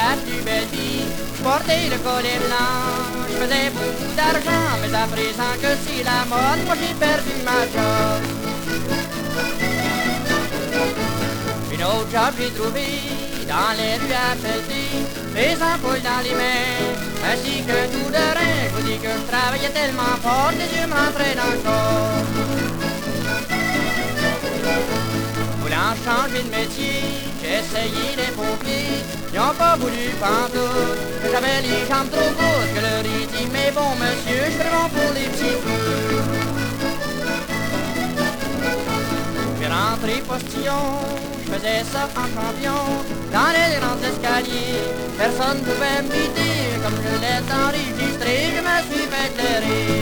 la plus belle vie. Je portais le collet blanc, je faisais beaucoup d'argent, mais à présent que c'est la mode, moi j'ai perdu ma job. Une autre job j'ai trouvé dans les rues à pelleter, les ampoules dans les mains, ainsi que tout de rein. Je vous dis que je travaillais tellement fort, les yeux me rentraient dans le corps. Voulant changer de métier, j'ai essayé les pompiers, ils n'ont pas voulu pantoute. J'avais les jambes trop courtes, que leur ai dit, mais bon monsieur, je fais bon pour les petits feux. J'ai rentré postillon, je faisais ça en champion, dans les grands escaliers, personne ne pouvait me biter, comme je l'ai enregistré, je me suis fait éclairer.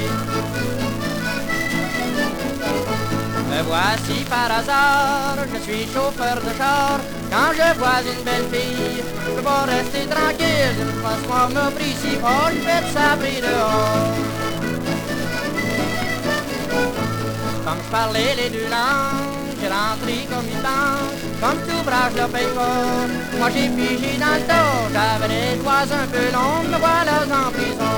Me voici par hasard, je suis chauffeur de char. Quand je vois une belle fille, je peux pas rester tranquille. Une fois ce soir m'a pris si fort, je vais te sabrer dehors. Comme je parlais les deux langues, j'ai rentré comme une banque. Comme tout brave, je le paye pas. Moi j'ai pigé dans le dos, j'avais les doigts un peu longs, me voilà en prison.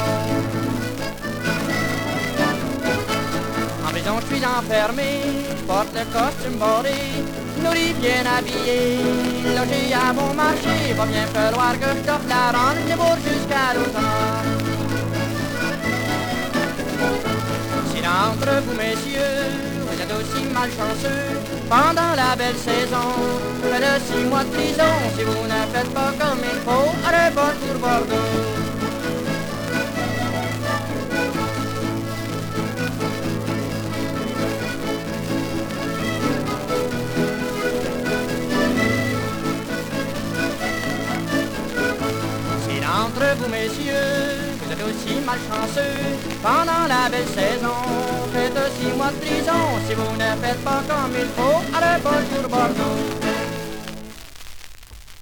En prison, je suis enfermé, je porte le costume boré, nourri bien habillé, logé à bon marché. Va bien falloir que je t'offre la ronde, je débourse jusqu'à l'automne. Si d'entre vous, messieurs, vous êtes aussi malchanceux, pendant la belle saison, faites 6 mois de prison. Si vous ne faites pas comme il faut, allez bon pour Bordeaux. Entre vous, messieurs, vous êtes aussi malchanceux, pendant la belle saison, faites 6 mois de prison. Si vous ne faites pas comme il faut, allez pas pour Bordeaux.